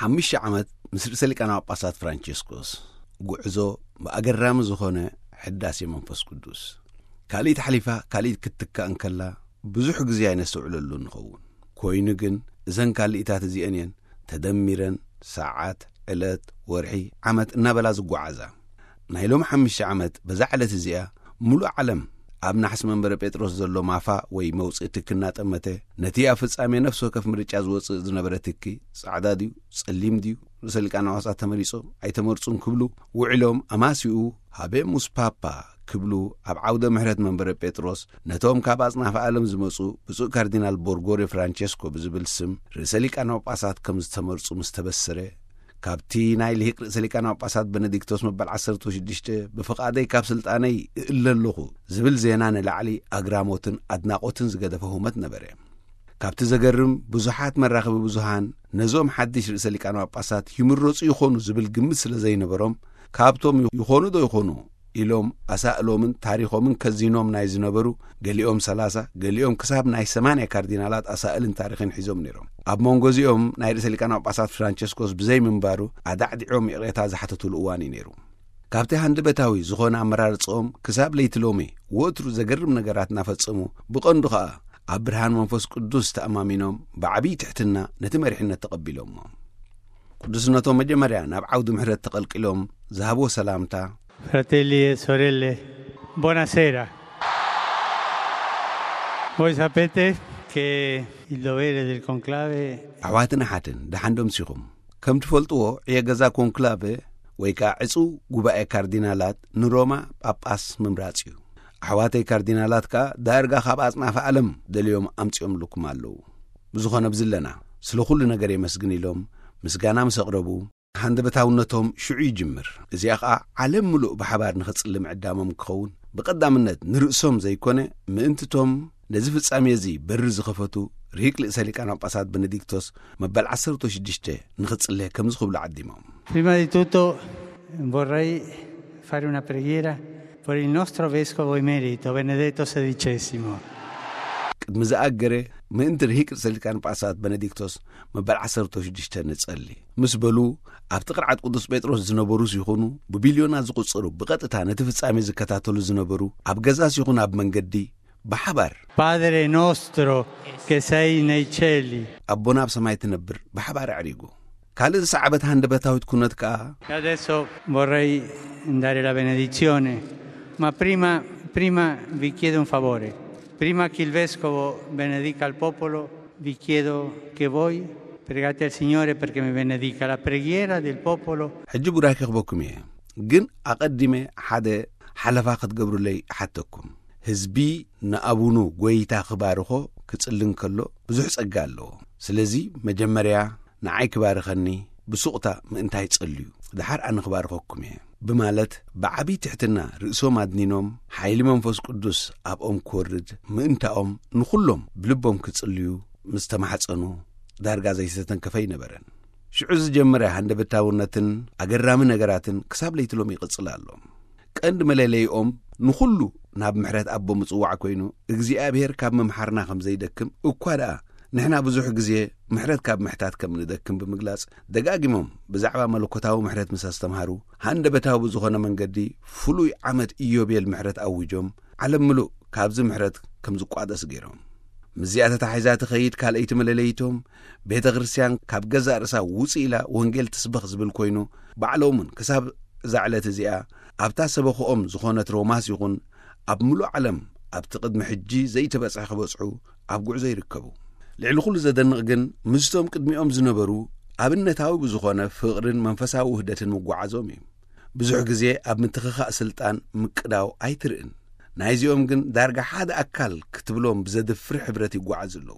5 ዓመት ምስ ርእሰ ሊቃነ ጳጳሳት ፍራንቺስኮስ ጉዕዞ በአገራም ዝኾነ ሕዳሴ መንፈስ ቅዱስ ካልኢት ሓሊፋ ካልኢት ክትካእ እንከላ ብዙሕ ግዜ አይነስውዕለሉ ንኸውን ኮይኑ ግን እዘን ካልኢታት እዚአን ተደሚረን ሰዓት ዕለት ወርሒ ዓመት እናበላ ዝጓዓዛ ናይ ሎም 5 ዓመት በዛ ዕለት እዚኣ ሙሉእ ዓለም ኣብ ናሕስ መንበረ ጴጥሮስ ዘሎ ማፋ ወይ መውጽእ ትክና ጠመተ ነቲ ኣብ ፍጻሜ ነፍስ ወከፍ ምርጫ ዝወጽእ ዝነበረ ትኪ ጻዕዳ ድዩ ጸሊም ድዩ ርእሰ ሊቃነ ጳጳሳት ተመሪጾም ኣይተመርጹን ክብሉ ውዕሎም ኣማሲኡ ሃቤሙስ ፓፓ ክብሉ ኣብ ዓውደ ምሕረት መንበረ ጴጥሮስ ነቶም ካብ ኣጽናፈ ዓለም ዝመጹ ብፁዕ ካርዲናል ቦርጎሬ ፍራንቼስኮ ብዝብል ስም ርእሰ ሊቃነ ጳጳሳት ከም ዝተመርጹ ምስ ተበሰረ ካብቲ ናይ ልሂቅ ርእሰ ሊቃነ ጳጳሳት ቤኔዲክቶስ መበል 16 ብፍቓደይ ካብ ስልጣነይ እእለለኹ ዝብል ዜና ንላዕሊ ኣግራሞትን ኣድናቆትን ዝገደፈ ሁመት ነበረ። ካብቲ ዘገርም ብዙሓት መራኸቢ ብዙሃን ነዞም ሓድሽ ርእሰ ሊቃነ ጳጳሳት ይምረጹ ይኾኑ ዝብል ግምት ስለ ዘይነበሮም ካብቶም ይኾኑ ዶ ይኾኑ ኢሎም ኣሳእሎምን ታሪኾምን ከዚኖም ናይ ዝነበሩ ገሊኦም 30 ገሊኦም ክሳብ ናይ 80 ካርዲናላት ኣሳእልን ታሪኽን ሒዞም ነይሮም። ኣብ መንጎዚኦም ናይ ርእሰ ሊቃነ ጳጳሳት ፍራንቺስኮስ ብዘይ ምንባሩ ኣዳዕዲዖም ይቕሬታ ዝሓተቱሉ እዋን ነይሩ። ካብቲ ሃንደበታዊ ዝኾነ ኣመራርጾም ክሳብ ለይትሎሚ ወትሩ ዘገርም ነገራት እናፈጸሙ ብቐንዱ ኸዓ ኣብ ብርሃን መንፈስ ቅዱስ ተኣማሚኖም ብዓቢይ ትሕትና ነቲ መሪሕነት ተቐቢሎም ቅዱስነቶም መጀመርያ ናብ ዓውዲ ምሕረት ተቐልቂሎም ዝሃብዎ ሰላምታ Fratelli e sorelle, buonasera. Voi sapete che il dovere del conclave ኣሕዋትና ሓትን ደሓንዶም ሲኹም ከም ትፈልጥዎ ዕየገዛ ኮንክላቬ ወይ ከዓ ዕፁ ጉባኤ ካርዲናላት ንሮማ ጳጳስ ምምራጽ እዩ። ኣሕዋተይ ካርዲናላት ከዓ ዳርጋ ካብ ኣጽናፈ ዓለም ደልዮም ኣምጺኦም ልኩም ኣለዉ። ብዝኾነ ብዝለና ስለ ኩሉ ነገር የመስግን ኢሎም ምስጋና ምስ ኣቕረቡ ሃንደበታውነቶም ሽዑ ይጅምር። እዚኣ ኸዓ ዓለም ሙሉእ ብሓባር ንኽጽሊ ምዕዳሞም ክኸውን ብቐዳምነት ንርእሶም ዘይኮነ ምእንትቶም ነዚ ፍጻሜ እዚ በሪ ዝኸፈቱ ርሂቅ ርእሰ ሊቃነ ጳጳሳት ቤኔዲክቶስ መበል 16 ንኽጽሊ ከም ዝኽብሉ ዓዲሞም Prima di tutto vorrei fare una preghiera per il nostro vescovo emerito Benedetto XVI. ቅድሚ ዝኣገረ ምእንቲ ርሂቅ ርእሰ ሊቃነ ጳጳሳት ቤኔዲክቶስ መበል 16 ንጸሊ ምስ በሉ ኣብቲ ቅርዓት ቅዱስ ጴጥሮስ ዝነበሩ ሲኾኑ ብቢልዮናት ዝቝጽሩ ብቐጥታ ነቲ ፍጻሜ ዝከታተሉ ዝነበሩ ኣብ ገዛስ ይኹን ኣብ መንገዲ ብሓባር Padre nostro che sei nei cieli. ኣቦና ኣብ ሰማይ ትነብር ብሓባር ኣዕሪጉ ካልእ ዝሰዓበት ሃንደበታዊት ኩነት ከዓ Adesso vorrei dare la benedizione, ma prima vi chiedo un favore. Prima che il vescovo benedica il popolo, vi chiedo che voi pregate al Signore perché mi benedica la preghiera del popolo. ሕጂ ቡራኪ ክበኩም እየ ግን ኣቐዲመ ሓደ ሓለፋ ክትገብሩለይ ሓተኩም ህዝቢ ንኣቡኑ ጐይታ ክባርኾ ክጽልን ከሎ ብዙሕ ጸጋ ኣለዎ። ስለዚ መጀመርያ ንዓይ ክባርኸኒ ብሱቕታ ምእንታይ ጸልዩ ድሓር ኣነ ክባርኸኩም እየ ብማለት ብዓቢይ ትሕትና ርእሶም ኣድኒኖም ሓይሊ መንፈስ ቅዱስ ኣብኦም ክወርድ ምእንታኦም ንኹሎም ብልቦም ክጽልዩ ምስ ተማሕፀኑ ዳርጋ ዘይተተንከፈ ይነበረን። ሽዑ ዝጀመረ ሃንደበታውነትን ኣገራሚ ነገራትን ክሳብ ለይትሎም ይቕጽል ኣሎ። ቀንዲ መለለይኦም ንኹሉ ናብ ምሕረት ኣቦ ምጽዋዕ ኮይኑ እግዚኣብሔር ካብ መምሓርና ከም ዘይደክም እኳ ደኣ ንሕና ብዙሕ ግዜ ምሕረት ካብ ምሕታት ከም ንደክም ብምግላጽ ደጋጊሞም ብዛዕባ መለኮታዊ ምሕረት ምስ ኣስተምሃሩ ሃንደበታዊ ብዝኾነ መንገዲ ፍሉይ ዓመት ኢዮቤል ምሕረት ኣውጆም ዓለም ምሉእ ካብዚ ምሕረት ከም ዝቋደስ ገይሮም ምዚኣተ ተሓሒዛ ትኸይድ ካልአይቲ መለለይቶም ቤተ ክርስቲያን ካብ ገዛ ርእሳ ውፅእ ኢላ ወንጌል ትስበኽ ዝብል ኮይኑ ባዕሎምን ክሳብ እዛ ዕለት እዚኣ ኣብታ ሰበኽኦም ዝኾነት ሮማስ ይኹን ኣብ ምሉእ ዓለም ኣብቲ ቅድሚ ሕጂ ዘይተበጽሐ ክበጽሑ ኣብ ጉዕዞ ይርከቡ። ልዕሊ ኩሉ ዘደንቕ ግን ምስቶም ቅድሚኦም ዝነበሩ ኣብነታዊ ብዝኾነ ፍቕርን መንፈሳዊ ውህደትን ምጓዓዞም እዩ። ብዙሕ ግዜ ኣብ ምትኽኻእ ስልጣን ምቅዳው ኣይትርእን። ናይዚኦም ግን ዳርጋ ሓደ ኣካል ክትብሎም ብዘድፍር ሕብረት ይጓዓዙ ኣለዉ።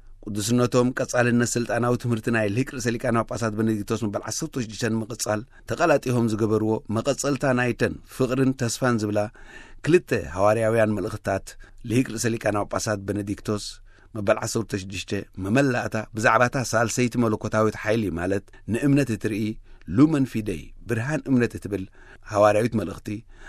ቅዱስነቶም ቀጻልነት ስልጣናዊ ትምህርቲ ናይ ልሂቅ ርእሰ ሊቃነ ጳጳሳት ቤኔዲክቶስ መበል 16 ምቕጻል ተቐላጢሆም ዝገበርዎ መቐጸልታ ናይተን ፍቕርን ተስፋን ዝብላ ክልተ ሐዋርያውያን መልእኽትታት ልሂቅ ርእሰ ሊቃነ ጳጳሳት ቤኔዲክቶስ መበል 16 መመላእታ ብዛዕባታ ሳልሰይቲ መለኮታዊት ሓይሊ ማለት ንእምነት እትርኢ ሉመን ፊደይ ብርሃን እምነት እትብል ሐዋርያዊት መልእኽቲ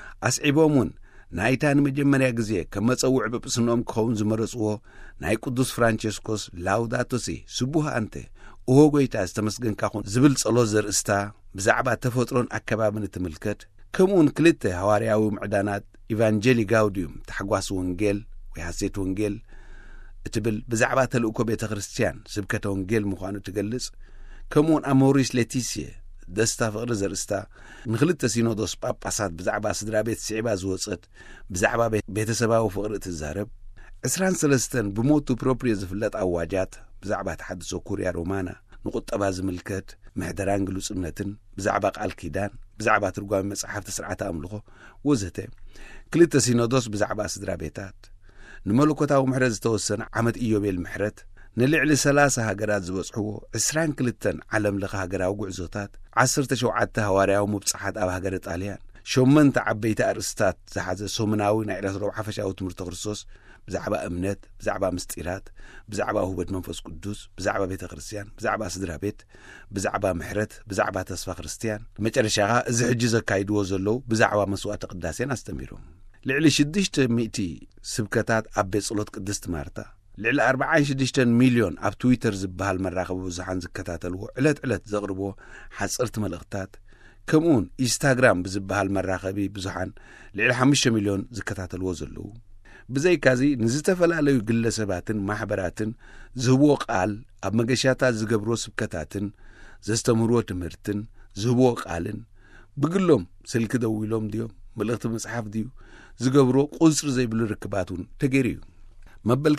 ኣስዒቦምን ናይታ ንመጀመርያ ግዜ ከም መጸውዕ ጵጵስንኦም ክኸውን ዝመረጽዎ ናይ ቅዱስ ፍራንቺስኮስ ላውዳቶ ሲ ስቡህ አንተ ወጎይታ ዝተመስገንካ ኹን ዝብል ጸሎት ዘርእስታ ብዛዕባ ተፈጥሮን ኣከባብን ትምልከት ከምኡን ክልተ ሐዋርያዊ ምዕዳናት ኢቫንጀሊ ጋውዲዩም ተሐጓስ ወንጌል ወይ ሐሴት ወንጌል እትብል ብዛዕባ ተልእኮ ቤተ ክርስቲያን ስብከተ ወንጌል ምዃኑ ትገልጽ ከምኡን አሞሪስ ሌቲሲየ ደስታ ፍቅሪ ዘርእስታ ንክልተ ሲኖዶስ ጳጳሳት ብዛዕባ ስድራ ቤት ስዒባ ዝወፀት ብዛዕባ ቤተሰባዊ ፍቅሪ ትዛረብ 23 ብሞቱ ፕሮፕሪዮ ዝፍለጥ ኣዋጃት ብዛዕባ ተሓድሶ ኩርያ ሮማና ንቁጠባ ዝምልከት ምሕደራን ግሉጽነትን ብዛዕባ ቃል ኪዳን ብዛዕባ ትርጓሜ መጽሓፍቲ ስርዓተ ኣምልኾ ወዘተ ክልተ ሲኖዶስ ብዛዕባ ስድራ ቤታት ንመለኮታዊ ምሕረት ዝተወሰነ ዓመት ኢዮቤል ምሕረት ንልዕሊ 30 ሃገራት ዝበጽሕዎ 22 ዓለም ለኸ ሃገራዊ ጉዕዞታት 17 ሐዋርያዊ ምብጻሓት ኣብ ሃገረ ጣልያን 8 ዓበይቲ ኣርእስታት ዝሓዘ ሰሙናዊ ናይ ዕለት ሓፈሻዊ ትምህርቲ ክርስቶስ ብዛዕባ እምነት ብዛዕባ ምስጢራት ብዛዕባ ውህበት መንፈስ ቅዱስ ብዛዕባ ቤተ ክርስቲያን ብዛዕባ ስድራ ቤት ብዛዕባ ምሕረት ብዛዕባ ተስፋ ክርስቲያን መጨረሻኻ እዚ ሕጂ ዘካይድዎ ዘለዉ ብዛዕባ መስዋዕቲ ቅዳሴን ኣስተሚሮም ልዕሊ 600 ስብከታት ኣብ ቤት ጸሎት ቅድስት ማርታ ልዕሊ 46 ሚልዮን ኣብ ትዊተር ዝበሃል መራኸቢ ብዙሓን ዝከታተልዎ ዕለት ዘቕርቦ ሓጸርቲ መልእኽትታት ከምኡን ኢንስታግራም ብዝበሃል መራኸቢ ብዙሓን ልዕሊ 5 ሚልዮን ዝከታተልዎ ዘለዉ ብዘይካዚ ንዝተፈላለዩ ግለሰባትን ማሕበራትን ዝህብዎ ቃል ኣብ መገሻታት ዝገብሮ ስብከታትን ዘስተምርዎ ትምህርትን ዝህብዎ ቃልን ብግሎም ስልኪ ደው ኢሎም ድዮም መልእኽቲ መጽሓፍ ድዩ ዝገብሮ ቁጽሪ ዘይብሉ ርክባቱን ተገይሩ መበል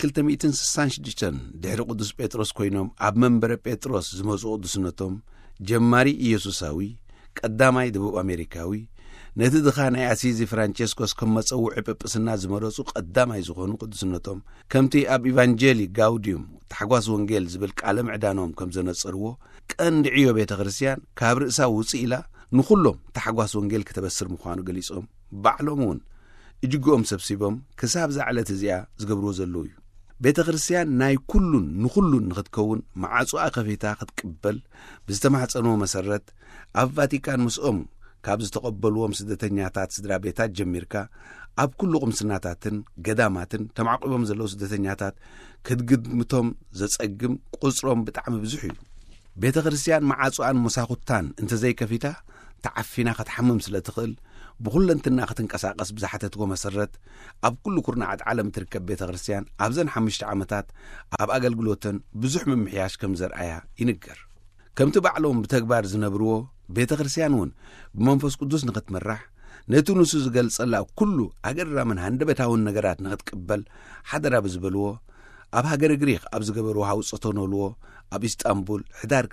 266 ድሕሪ ቅዱስ ጴጥሮስ ኮይኖም ኣብ መንበረ ጴጥሮስ ዝመጹ ቅዱስነቶም ጀማሪ ኢየሱሳዊ ቀዳማይ ደቡብ አሜሪካዊ ነቲ ድኻ ናይ ኣሲዚ ፍራንቸስኮስ ከም መጸውዒ ጵጵስና ዝመረጹ ቀዳማይ ዝኾኑ ቅዱስነቶም ከምቲ ኣብ ኢቫንጀሊ ጋውዲዩም ተሐጓስ ወንጌል ዝብል ቃለ ምዕዳኖም ከም ዘነጸርዎ ቀንዲ ዕዮ ቤተ ክርስቲያን ካብ ርእሳ ውፅእ ኢላ ንኹሎም ተሐጓስ ወንጌል ከተበስር ምዃኑ ገሊጾም ባዕሎም እውን እጅግኦም ሰብሲቦም ክሳብ ዛዕለት እዚኣ ዝገብርዎ ዘለዉ እዩ ቤተ ክርስቲያን ናይ ኩሉን ንኹሉን ንኽትከውን ማዓጽኣ ከፊታ ክትቅበል ብዝተማሕፀንዎ መሰረት ኣብ ቫቲካን ምስኦም ካብ ዝተቐበልዎም ስደተኛታት ስድራ ቤታት ጀሚርካ ኣብ ኩሉ ቁምስናታትን ገዳማትን ተማዕቂቦም ዘለዉ ስደተኛታት ክትግድምቶም ዘጸግም ቁጽሮም ብጣዕሚ ብዙሕ እዩ ቤተ ክርስቲያን ማዓጽኣን መሳኹታን እንተዘይከፊታ ተዓፊና ክትሓምም ስለ ትኽእል ብኹለንትና ክትንቀሳቐስ ብዛሓተትዎ መሰረት ኣብ ኩሉ ኩርናዓት ዓለም ትርከብ ቤተ ክርስቲያን ኣብዘን 5 ዓመታት ኣብ ኣገልግሎተን ብዙሕ ምምሕያሽ ከም ዘርአያ ይንገር ከምቲ ባዕሎም ብተግባር ዝነብርዎ ቤተ ክርስቲያን እውን ብመንፈስ ቅዱስ ንኽትመራሕ ነቲ ንሱ ዝገልጸላ ኩሉ ኣገራምን ሃንደበታውን ነገራት ንኽትቅበል ሓደራ ብዝበልዎ ኣብ ሃገረ ግሪክ ኣብ ዝገበርዎ ሃውፀቶ ነብልዎ ኣብ ኢስጣንቡል ሕዳር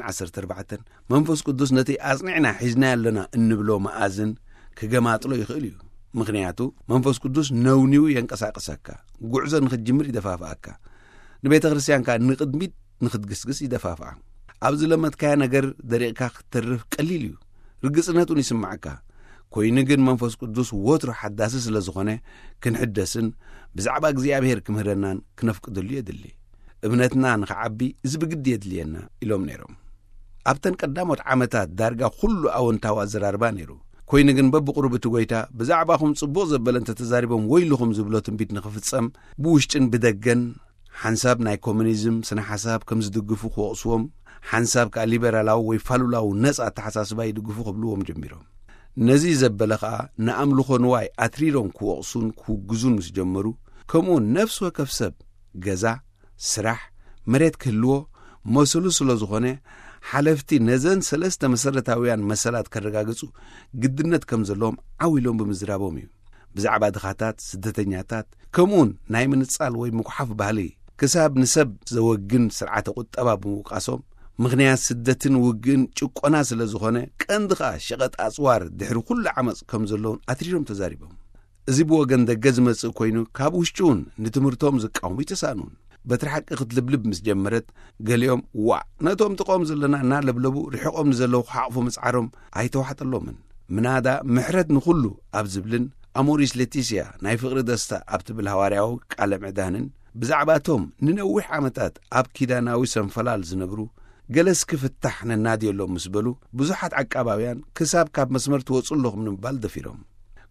2014 መንፈስ ቅዱስ ነቲ ኣጽኒዕና ሒዝና ያለና እንብሎ መኣዝን ክገማጥሎ ይኽእል እዩ ምክንያቱ መንፈስ ቅዱስ ነውኒው የንቀሳቀሰካ ጉዕዞ ንኽትጅምር ይደፋፍኣካ ንቤተ ክርስቲያንካ ንቕድሚት ንኽትግስግስ ይደፋፍኣ ኣብዚ ለመትካያ ነገር ደሪቕካ ክትተርፍ ቀሊል እዩ ርግጽነቱን ይስማዓካ ኮይኑ ግን መንፈስ ቅዱስ ወትሮ ሓዳሲ ስለ ዝኾነ ክንሕደስን ብዛዕባ እግዚኣብሔር ክምህረናን ክነፍቅደሉ የድሊ እምነትና ንኽዓቢ እዚ ብግዲ የድልየና ኢሎም ነይሮም ኣብተን ቀዳሞት ዓመታት ዳርጋ ኩሉ ኣወንታዊ ኣዘራርባ ነይሩ ኮይኑ ግን በብቁርብቲ ጎይታ ብዛዕባኹም ጽቡቕ ዘበለ እንተተዛሪቦም ወይልኹም ዝብሎ ትንቢት ንኽፍጸም ብውሽጥን ብደገን ሓንሳብ ናይ ኮሙኒዝም ስነ ሓሳብ ከም ዝድግፉ ክወቕስዎም ሓንሳብ ከዓ ሊበራላዊ ወይ ፋሉላዊ ነጻ ኣተሓሳስባ ይድግፉ ክብልዎም ጀሚሮም ነዚ ዘበለ ከዓ ንኣምልኾ ንዋይ ኣትሪሮም ክወቕሱን ክውግዙን ምስ ጀመሩ ከምኡ ነፍሲ ወከፍ ሰብ ገዛ ስራሕ መሬት ክህልዎ መሰሉ ስለ ዝኾነ ሓለፍቲ ነዘን 3 መሰረታውያን መሰላት ከረጋግጹ ግድነት ከም ዘለዎም ዓዊሎም ብምዝራቦም እዩ ብዛዕባ ድኻታት ስደተኛታት ከምኡን ናይ ምንጻል ወይ ምኩሓፍ ባህሊ ክሳብ ንሰብ ዘወግን ስርዓተ ቁጠባ ብምውቃሶም ምኽንያት ስደትን ውግን ጭቆና ስለ ዝኾነ ቀንዲ ኸኣ ሸቐጥ ኣጽዋር ድሕሪ ኩሉ ዓመፅ ከም ዘለውን ኣትሪሮም ተዛሪቦም እዚ ብወገን ደገ ዝመጽእ ኮይኑ ካብ ውሽጡን ንትምህርቶም ዝቃወሙ ይተሳኑን በትሪ ሓቂ ክትልብልብ ምስ ጀመረት ገሊኦም ዋዕ ነቶም ጥቆም ዘለና እናለብለቡ ርሕቖም ንዘለዉ ክሓቕፉ ምጽዓሮም ኣይተዋሕጠሎምን ምናዳ ምሕረት ንኹሉ ኣብ ዝብልን አሞሪስ ሌቲሲያ ናይ ፍቕሪ ደስታ ኣብ ትብል ሐዋርያዊ ቃለ ምዕዳንን ብዛዕባቶም ንነዊሕ ዓመታት ኣብ ኪዳናዊ ሰንፈላል ዝነብሩ ገለስ ክፍታሕ ነናድየሎም ምስ በሉ ብዙሓት ዓቃባውያን ክሳብ ካብ መስመር ትወፁ ኣለኹም ንምባል ደፊሮም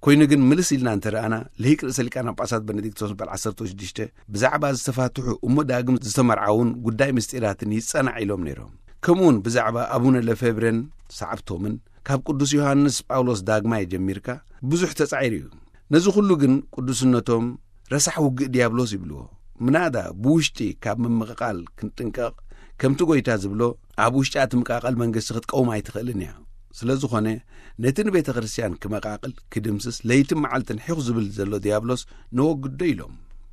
ኮይኑ ግን ምልስ ኢልና እንተረኣና ልሂቅ ርእሰ ሊቃነ ጳጳሳት ቤኔዲክቶስ በ16 ብዛዕባ ዝተፋትሑ እሞ ዳግም ዝተመርዓውን ጉዳይ ምስጢራትን ይጸናዕ ኢሎም ነይሮም። ከምኡውን ብዛዕባ አቡነ ለፌብረን ሰዓብቶምን ካብ ቅዱስ ዮሐንስ ጳውሎስ ዳግማይ ጀሚርካ ብዙሕ ተጻዒሩ እዩ። ነዚ ኩሉ ግን ቅዱስነቶም ረሳሕ ውግእ ዲያብሎስ ይብልዎ። ምናዳ ብውሽጢ ካብ ምምቕቃል ክንጥንቀቕ ከምቲ ጎይታ ዝብሎ ኣብ ውሽጢ ምቃቐል መንግስቲ ክትቀውም ኣይትኽእልን እያ። ስለ ዝኾነ ነቲ ንቤተ ክርስቲያን ክመቃቅል ክድምስስ ለይትን መዓልትን ሒኹ ዝብል ዘሎ ዲያብሎስ ነወግዶ ኢሎም።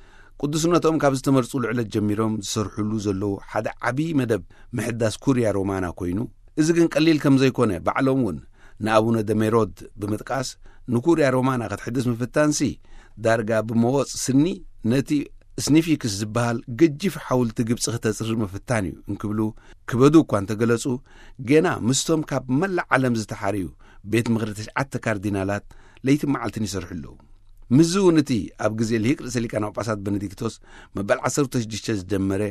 ቅዱስነቶም ካብ ዝተመርጹ ልዕለት ጀሚሮም ዝሰርሑሉ ዘለዉ ሓደ ዓብዪ መደብ ምሕዳስ ኩርያ ሮማና ኮይኑ እዚ ግን ቀሊል ከም ዘይኮነ ባዕሎም እውን ንአቡነ ደሜሮድ ብምጥቃስ ንኩርያ ሮማና ክትሕድስ ምፍታንሲ ዳርጋ ብመወፅ ስኒ ነቲ ስኒፊክስ ዝበሃል ገጂፍ ሓውልቲ ግብፂ ክተጽርር ምፍታን እዩ እንክብሉ ክበዱ እኳ እንተገለጹ ገና ምስቶም ካብ መላእ ዓለም ዝተሓርዩ ቤት ምኽሪ 9 ካርዲናላት ለይቲ መዓልትን ይሰርሑ ኣለዉ። ምዝ እውን እቲ ኣብ ግዜ ልሂቅ ርእሰ ሊቃነ ጳጳሳት ቤኔዲክቶስ መበል 16 ዝደመረ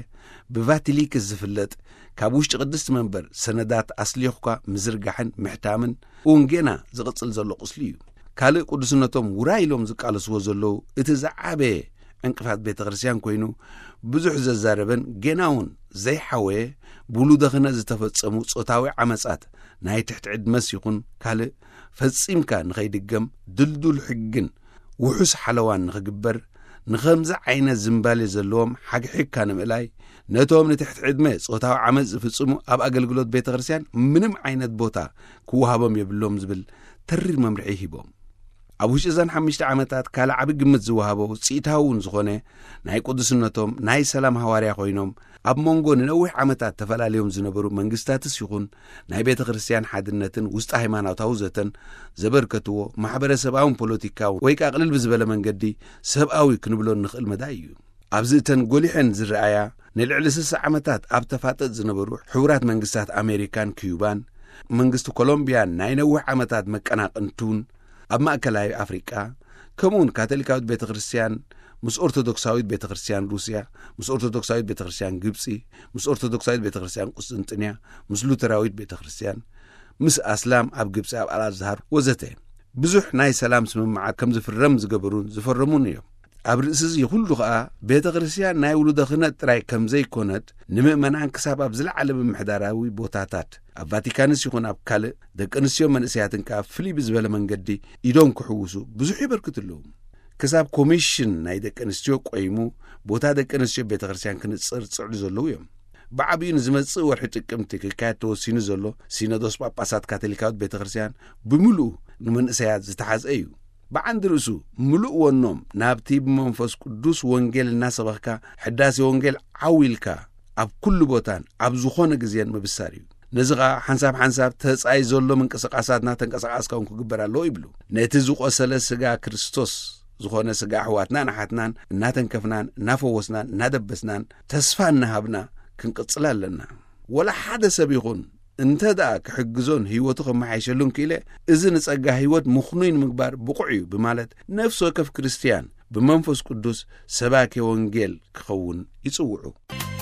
ብቫቲሊክስ ዝፍለጥ ካብ ውሽጢ ቅድስቲ መንበር ሰነዳት ኣስሊኹካ ምዝርጋሕን ምሕታምን እውን ገና ዝቕጽል ዘሎ ቁስሊ እዩ። ካልእ ቅዱስነቶም ውራይ ኢሎም ዝቃለስዎ ዘለዉ እቲ ዝዓበየ ዕንቅፋት ቤተ ክርስቲያን ኮይኑ ብዙሕ ዘዛረበን ገና እውን ዘይሓወየ ብውሉደ ክህነት ዝተፈጸሙ ጾታዊ ዓመጻት ናይ ትሕቲ ዕድመስ ይኹን ካልእ ፈጺምካ ንኸይድገም ድልዱል ሕግን ውሑስ ሓለዋን ንኽግበር ንኸምዚ ዓይነት ዝምባሌ ዘለዎም ሓግሒግካ ንምእላይ ነቶም ንትሕቲ ዕድመ ጾታዊ ዓመፅ ዝፍጽሙ ኣብ ኣገልግሎት ቤተ ክርስቲያን ምንም ዓይነት ቦታ ክወሃቦም የብሎም ዝብል ተሪር መምርሒ ሂቦም። ኣብ ውሽጢ እዘን 5 ዓመታት ካልእ ዓቢ ግምት ዝወሃቦ ውፅኢታውን ዝኾነ ናይ ቅዱስነቶም ናይ ሰላም ሃዋርያ ኮይኖም ኣብ መንጎ ንነዊሕ ዓመታት ተፈላለዮም ዝነበሩ መንግስታትስ ይኹን ናይ ቤተ ክርስቲያን ሓድነትን ውስጢ ሃይማኖታዊ ዘተን ዘበርከትዎ ማሕበረሰባውን ፖለቲካውን ወይ ከዓ ቅልል ብዝበለ መንገዲ ሰብኣዊ ክንብሎ ንኽእል መዳይ እዩ። ኣብዚ እተን ጐሊሐን ዝረኣያ ንልዕሊ 60 ዓመታት ኣብ ተፋጠጥ ዝነበሩ ሕቡራት መንግስታት ኣሜሪካን ክዩባን መንግስቲ ኮሎምቢያን ናይ ነዊሕ ዓመታት መቀናቅንቱን ኣብ ማእከላዊ ኣፍሪቃ ከምኡውን ካቶሊካዊት ቤተ ክርስቲያን ምስ ኦርቶዶክሳዊት ቤተ ክርስቲያን ሩስያ ምስ ኦርቶዶክሳዊት ቤተ ክርስቲያን ግብፂ ምስ ኦርቶዶክሳዊት ቤተ ክርስቲያን ቁስጥንጥንያ ምስ ሉተራዊት ቤተ ክርስቲያን ምስ ኣስላም ኣብ ግብፂ ኣብ ኣልአዝሃር ወዘተ ብዙሕ ናይ ሰላም ስምምዓት ከም ዝፍረም ዝገበሩን ዝፈረሙን እዮም። ኣብ ርእሲ እዚ ኩሉ ከዓ ቤተ ክርስቲያን ናይ ውሉደ ክህነት ጥራይ ከም ዘይኮነት ንምእመናን ክሳብ ኣብ ዝለዓለ ምምሕዳራዊ ቦታታት ኣብ ቫቲካንስ ይኹን ኣብ ካልእ ደቂ ኣንስትዮ መንእስያትን ከዓ ፍልይ ብዝበለ መንገዲ ኢዶም ክሕውሱ ብዙሕ ይበርክት ኣለዉ። ክሳብ ኮሚሽን ናይ ደቂ ኣንስትዮ ቆይሙ ቦታ ደቂ ኣንስትዮ ቤተ ክርስቲያን ክንጽር ጽዕሉ ዘለዉ እዮም። ብዓብዩ ንዝመጽእ ወርሒ ጥቅምቲ ክካየድ ተወሲኑ ዘሎ ሲኖዶስ ጳጳሳት ካቶሊካዊት ቤተ ክርስቲያን ብምሉእ ንመንእሰያት ዝተሓዘ እዩ። ብዓንዲ ርእሱ ምሉእ ወኖም ናብቲ ብመንፈስ ቅዱስ ወንጌል እናሰበኽካ ሕዳሴ ወንጌል ዓዊልካ ኣብ ኩሉ ቦታን ኣብ ዝኾነ ግዜን ምብሳር እዩ። ነዚ ኸዓ ሓንሳብ ተጻይ ዘሎ ምንቅስቓሳትና ተንቀሳቓስካ እውን ክግበር ኣለዎ ይብሉ። ነቲ ዝቖሰለ ስጋ ክርስቶስ ዝኾነ ስጋ ኣሕዋትናን ኣሓትናን እናተንከፍናን እናፈወስናን እናደበስናን ተስፋ እናሃብና ክንቅጽል ኣለና። ወላ ሓደ ሰብ ይኹን እንተ ደኣ ክሕግዞን ህይወቱ ከመሓይሸሉን ክኢለ እዚ ንጸጋ ህይወት ምኽኑይ ንምግባር ብቑዕ እዩ ብማለት ነፍሲ ወከፍ ክርስቲያን ብመንፈስ ቅዱስ ሰባኬ ወንጌል ክኸውን ይጽውዑ።